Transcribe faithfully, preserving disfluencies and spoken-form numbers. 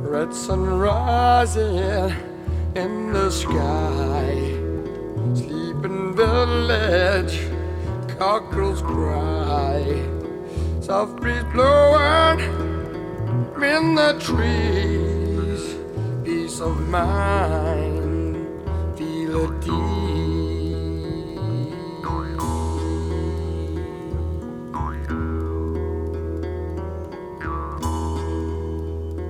red sun rising in the sky. Sleeping village, cockerels cry. Soft breeze blowing in the trees. Peace of mind, feel at ease.